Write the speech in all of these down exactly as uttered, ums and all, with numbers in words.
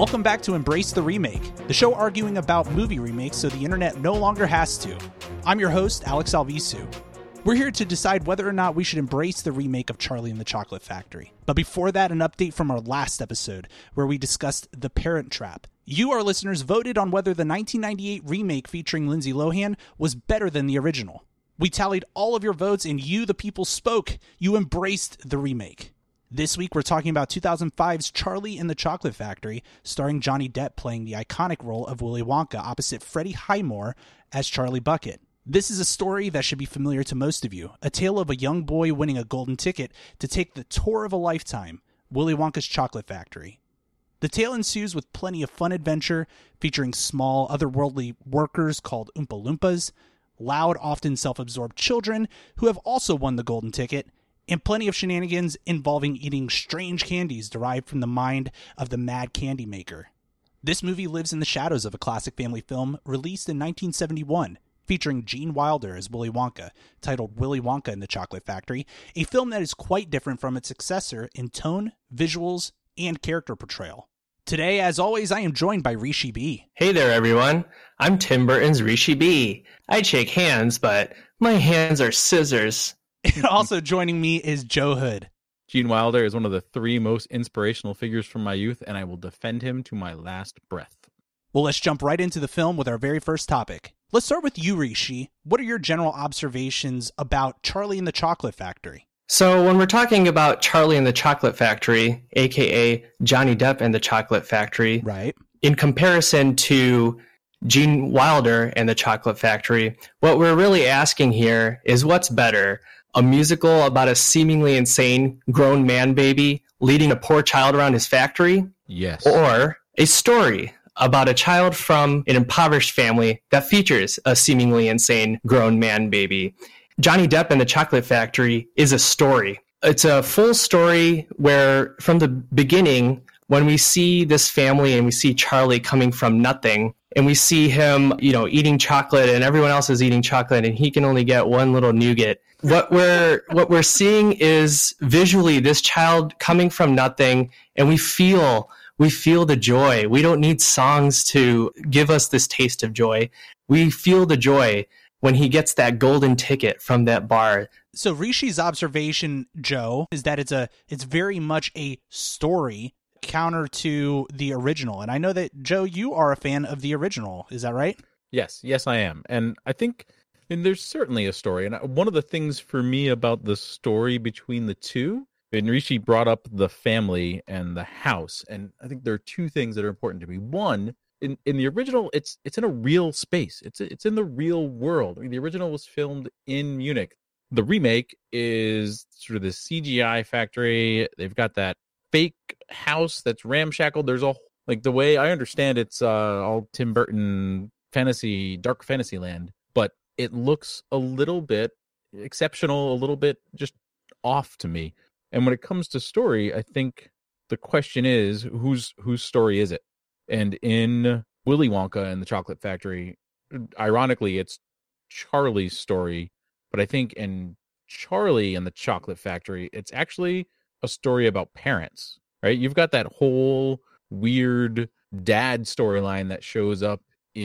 Welcome back to Embrace the Remake, the show arguing about movie remakes so the internet no longer has to. I'm your host, Alex Alvisu. We're here to decide whether or not we should embrace the remake of Charlie and the Chocolate Factory. But before that, an update from our last episode, where we discussed The Parent Trap. You, our listeners, voted on whether the nineteen ninety-eight remake featuring Lindsay Lohan was better than the original. We tallied all of your votes, and you, the people, spoke. You embraced the remake. This week, we're talking about two thousand five's Charlie and the Chocolate Factory, starring Johnny Depp playing the iconic role of Willy Wonka opposite Freddie Highmore as Charlie Bucket. This is a story that should be familiar to most of you, a tale of a young boy winning a golden ticket to take the tour of a lifetime, Willy Wonka's Chocolate Factory. The tale ensues with plenty of fun adventure, featuring small, otherworldly workers called Oompa Loompas, loud, often self-absorbed children who have also won the golden ticket, and plenty of shenanigans involving eating strange candies derived from the mind of the Mad Candy Maker. This movie lives in the shadows of a classic family film released in nineteen seventy-one, featuring Gene Wilder as Willy Wonka, titled Willy Wonka and the Chocolate Factory, a film that is quite different from its successor in tone, visuals, and character portrayal. Today, as always, I am joined by Rishi B. Hey there, everyone. I'm Tim Burton's Rishi B. I'd shake hands, but my hands are scissors. And also joining me is Joe Hood. Gene Wilder is one of the three most inspirational figures from my youth, and I will defend him to my last breath. Well, let's jump right into the film with our very first topic. Let's start with you, Rishi. What are your general observations about Charlie and the Chocolate Factory? So when we're talking about Charlie and the Chocolate Factory, aka Johnny Depp and the Chocolate Factory, right, in comparison to Gene Wilder and the Chocolate Factory, what we're really asking here is what's better? A musical about a seemingly insane grown man baby leading a poor child around his factory? Yes. Or a story about a child from an impoverished family that features a seemingly insane grown man baby? Johnny Depp and the Chocolate Factory is a story. It's a full story where from the beginning, when we see this family and we see Charlie coming from nothing, and we see him, you know, eating chocolate and everyone else is eating chocolate and he can only get one little nougat. What we're what we're seeing is visually this child coming from nothing, and we feel we feel the joy. We don't need songs to give us this taste of joy. We feel the joy when he gets that golden ticket from that bar. So Rishi's observation, Joe, is that it's a it's very much a story counter to the original. And I know that, Joe, you are a fan of the original. Is that right? Yes, yes, I am. And I think and there's certainly a story. And one of the things for me about the story between the two, and Rishi brought up the family and the house. And I think there are two things that are important to me. One, in, in the original, it's it's in a real space. It's it's in the real world. I mean, the original was filmed in Munich. The remake is sort of the C G I factory. They've got that fake house that's ramshackled. There's a, like, the way I understand it's uh, all Tim Burton fantasy, dark fantasy land, but it looks a little bit exceptional, a little bit just off to me. And when it comes to story, I think the question is, whose whose story is it? And in Willy Wonka and the Chocolate Factory, ironically, it's Charlie's story. But I think in Charlie and the Chocolate Factory, it's actually a story about parents, right? You've got that whole weird dad storyline that shows up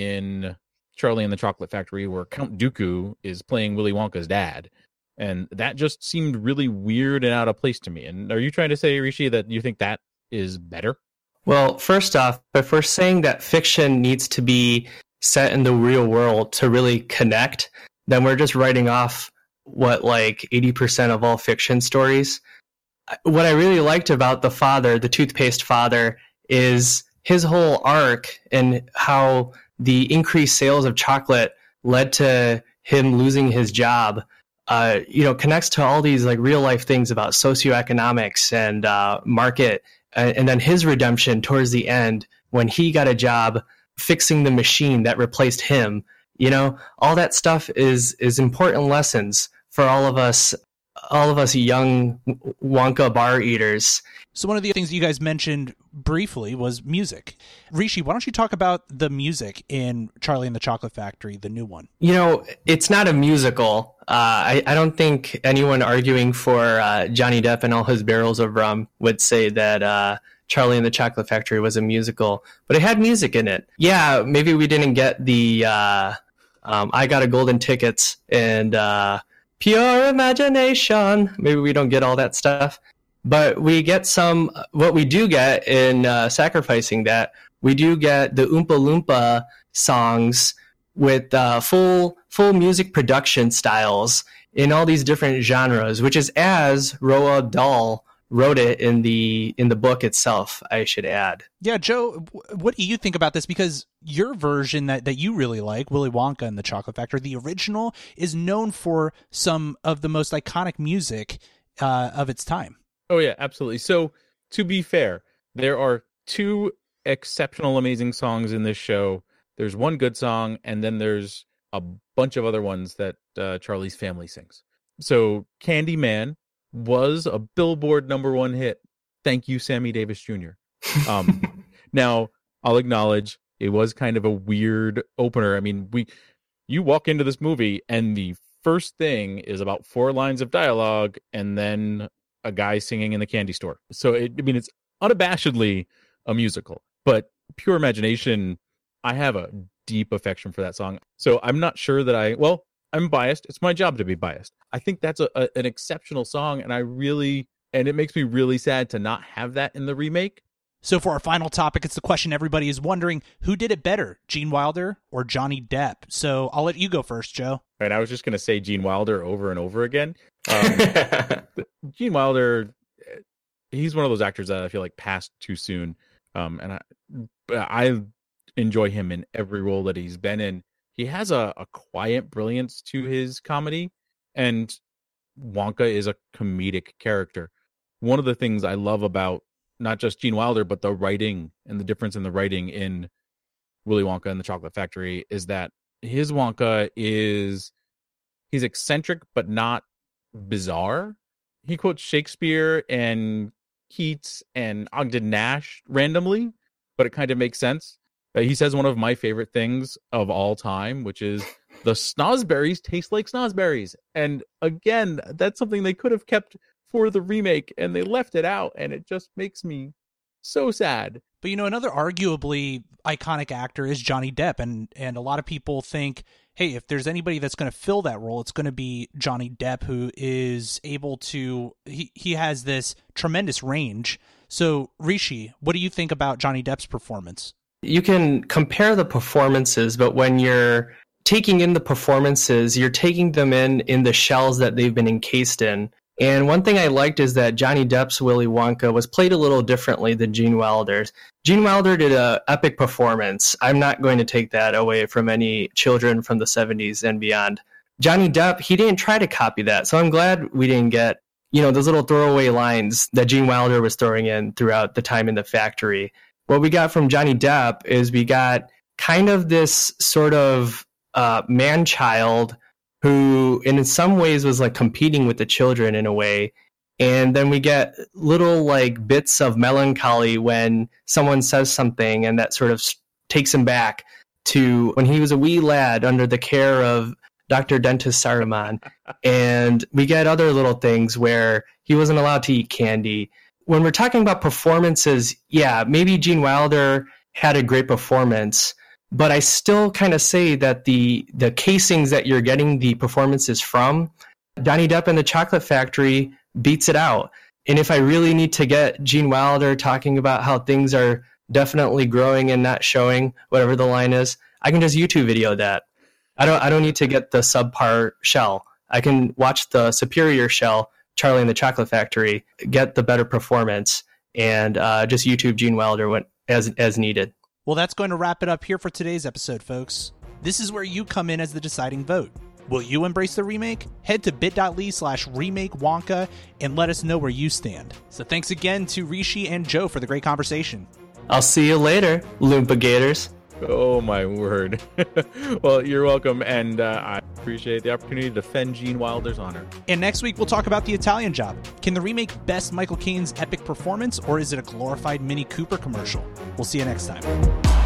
in Charlie and the Chocolate Factory, where Count Dooku is playing Willy Wonka's dad. And that just seemed really weird and out of place to me. And are you trying to say, Rishi, that you think that is better? Well, first off, if we're saying that fiction needs to be set in the real world to really connect, then we're just writing off what, like eighty percent of all fiction stories. What I really liked about the father, the toothpaste father, is his whole arc and how the increased sales of chocolate led to him losing his job. Uh, you know, connects to all these like real life things about socioeconomics and uh, market. Uh, and then his redemption towards the end when he got a job fixing the machine that replaced him. You know, all that stuff is is important lessons for all of us, all of us young Wonka bar eaters. So one of the things you guys mentioned briefly was music. Rishi, why don't you talk about the music in Charlie and the Chocolate Factory, the new one? You know, it's not a musical. Uh, I, I don't think anyone arguing for uh, Johnny Depp and all his barrels of rum would say that uh, Charlie and the Chocolate Factory was a musical, but it had music in it. Yeah, maybe we didn't get the uh, um, I Got a Golden Tickets and uh, Pure Imagination. Maybe we don't get all that stuff, but we get some. What we do get in uh, sacrificing that, we do get the Oompa Loompa songs with uh, full full music production styles in all these different genres, which is as Roald Dahl wrote it in the in the book itself, I should add. Yeah, Joe, what do you think about this? Because your version that, that you really like, Willy Wonka and the Chocolate Factory, the original, is known for some of the most iconic music uh, of its time. Oh, yeah, absolutely. So, to be fair, there are two exceptional, amazing songs in this show. There's one good song, and then there's a bunch of other ones that uh, Charlie's family sings. So Candyman was a Billboard number one hit. Thank you, Sammy Davis Junior Um, now, I'll acknowledge it was kind of a weird opener. I mean, we you walk into this movie, and the first thing is about four lines of dialogue, and then a guy singing in the candy store. So, it, I mean, it's unabashedly a musical. But Pure Imagination, I have a deep affection for that song. So I'm not sure that I, well, I'm biased. It's my job to be biased. I think that's a, a, an exceptional song, and I really, and it makes me really sad to not have that in the remake. So for our final topic, it's the question everybody is wondering, who did it better, Gene Wilder or Johnny Depp? So I'll let you go first, Joe. And I was just going to say Gene Wilder over and over again. Um, Gene Wilder, he's one of those actors that I feel like passed too soon. Um, and I, I enjoy him in every role that he's been in. He has a, a quiet brilliance to his comedy, and Wonka is a comedic character. One of the things I love about not just Gene Wilder, but the writing and the difference in the writing in Willy Wonka and the Chocolate Factory is that his Wonka is, he's eccentric, but not bizarre. He quotes Shakespeare and Keats and Ogden Nash randomly, but it kind of makes sense. Uh, he says one of my favorite things of all time, which is the snozberries taste like snozberries. And again, that's something they could have kept for the remake, and they left it out, and it just makes me so sad. But, you know, another arguably iconic actor is Johnny Depp, and, and a lot of people think, hey, if there's anybody that's going to fill that role, it's going to be Johnny Depp, who is able to, he, he has this tremendous range. So, Rishi, what do you think about Johnny Depp's performance? You can compare the performances, but when you're taking in the performances, you're taking them in in the shells that they've been encased in. And one thing I liked is that Johnny Depp's Willy Wonka was played a little differently than Gene Wilder's. Gene Wilder did an epic performance. I'm not going to take that away from any children from the seventies and beyond. Johnny Depp, he didn't try to copy that. So I'm glad we didn't get, you know, those little throwaway lines that Gene Wilder was throwing in throughout the time in the factory. What we got from Johnny Depp is we got kind of this sort of uh, man-child who in some ways was like competing with the children in a way. And then we get little like bits of melancholy when someone says something, and that sort of takes him back to when he was a wee lad under the care of Doctor Dentist Saruman. And we get other little things where he wasn't allowed to eat candy. When we're talking about performances, yeah, maybe Gene Wilder had a great performance, but I still kind of say that the the casings that you're getting the performances from, Johnny Depp and the Chocolate Factory beats it out. And if I really need to get Gene Wilder talking about how things are definitely growing and not showing, whatever the line is, I can just YouTube video that. I don't I don't need to get the subpar shell. I can watch the superior shell, Charlie and the Chocolate Factory, get the better performance, and uh, just YouTube Gene Wilder when, as as needed. Well, that's going to wrap it up here for today's episode, folks. This is where you come in as the deciding vote. Will you embrace the remake? Head to bit.ly slash remake Wonka and let us know where you stand. So thanks again to Rishi and Joe for the great conversation. I'll see you later, Loompa Gators. Oh, my word. Well, you're welcome, and uh, I appreciate the opportunity to defend Gene Wilder's honor. And next week, we'll talk about The Italian Job. Can the remake best Michael Caine's epic performance, or is it a glorified Mini Cooper commercial? We'll see you next time.